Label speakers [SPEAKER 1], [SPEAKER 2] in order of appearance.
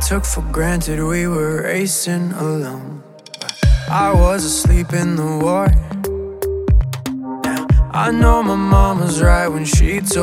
[SPEAKER 1] took for granted we were racing alone. I was asleep in the war. I know my mom was right when she told